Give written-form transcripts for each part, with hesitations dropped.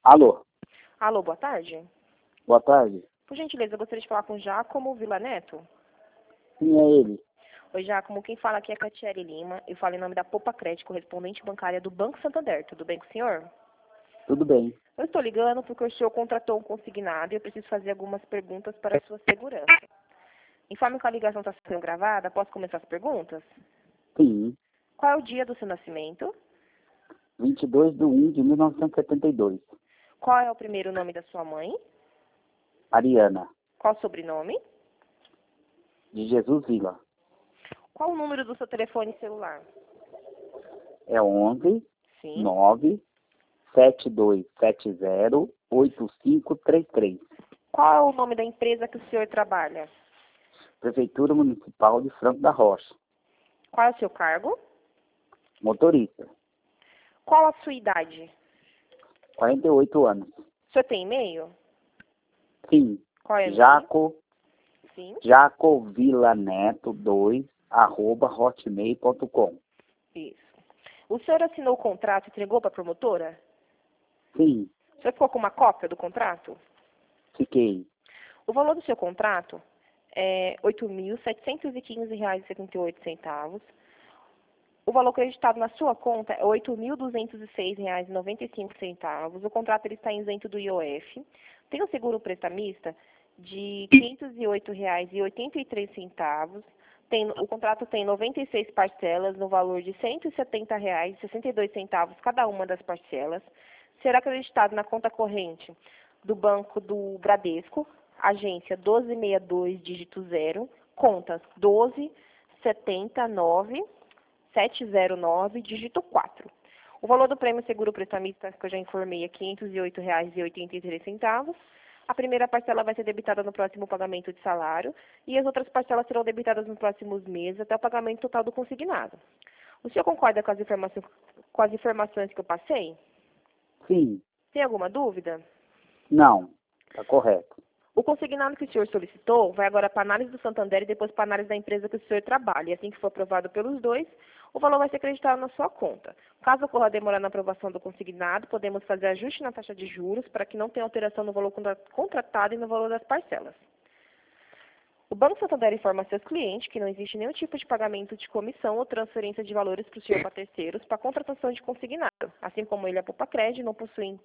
Alô, Alô, boa tarde. boa tarde. Por gentileza, eu gostaria de falar com Giacomo Vila Neto. Quem é ele? Oi, Giacomo, quem fala aqui é Catiele Lima. Eu falo em nome da Poupa Crédito, correspondente bancária do Banco Santander. Tudo bem com o senhor? Tudo bem. Eu estou ligando porque o senhor contratou um consignado e eu preciso fazer algumas perguntas para a sua segurança. Informe que a ligação está sendo gravada. Posso começar as perguntas? Sim, Qual é o dia do seu nascimento? 22/1/1972. Qual é o primeiro nome da sua mãe? Ariana, Qual o sobrenome? de Jesus Vila. Qual o número do seu telefone celular? É 11 Sim. 9 7270 8533. Qual é o nome da empresa que o senhor trabalha? Prefeitura Municipal de Franco da Rocha. Qual é o seu cargo? Motorista, Qual a sua idade? 48 anos. O senhor tem e-mail? Sim, Qual é o e-mail? Sim. jacovilaneto2@hotmail.com. Isso. O senhor assinou o contrato e entregou para a promotora? Sim, O senhor ficou com uma cópia do contrato? fiquei. O valor do seu contrato é R$ 8.715,78. O valor acreditado na sua conta é R$ 8.206,95. O contrato ele está isento do IOF. Tem um seguro prestamista de R$ 508,83. O contrato tem 96 parcelas no valor de R$ 170,62 cada uma das parcelas. Será acreditado na conta corrente do Banco do Bradesco, agência 1262, dígito 0, contas 12709, dígito 4. O valor do prêmio seguro prestamista, que eu já informei, é R$ 508,83. A primeira parcela vai ser debitada no próximo pagamento de salário e as outras parcelas serão debitadas nos próximos meses até o pagamento total do consignado. O senhor concorda com as informações que eu passei? Sim, Tem alguma dúvida? não, está correto. O consignado que o senhor solicitou vai agora para a análise do Santander e depois para a análise da empresa que o senhor trabalha. E assim que for aprovado pelos dois, o valor vai ser acreditado na sua conta. Caso ocorra demora na aprovação do consignado, podemos fazer ajuste na taxa de juros para que não tenha alteração no valor contratado e no valor das parcelas. O Banco Santander informa a seus clientes que não existe nenhum tipo de pagamento de comissão ou transferência de valores para o senhor para terceiros para contratação de consignado. Assim como ele, a Poupa Crédito, não possuem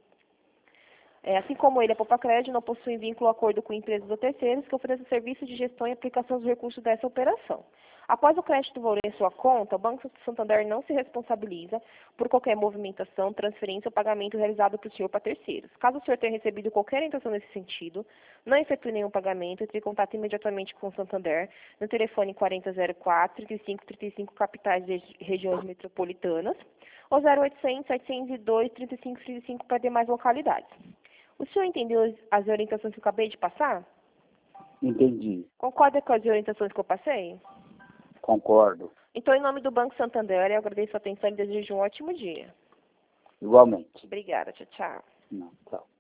não possui vínculo ou acordo com empresas ou terceiros que ofereçam serviço de gestão e aplicação dos recursos dessa operação. Após o crédito do valor em sua conta, o Banco Santander não se responsabiliza por qualquer movimentação, transferência ou pagamento realizado por senhor para terceiros. Caso o senhor tenha recebido qualquer intenção nesse sentido, não efetue nenhum pagamento, entre em contato imediatamente com o Santander no telefone 4004-3535, capitais de regiões metropolitanas, ou 0800 702 3535 para demais localidades. O senhor entendeu as orientações que eu acabei de passar? Entendi. Concorda com as orientações que eu passei? Concordo. Então, em nome do Banco Santander, eu agradeço a atenção e desejo um ótimo dia. Igualmente. Obrigada. Tchau, tchau. Não, tchau.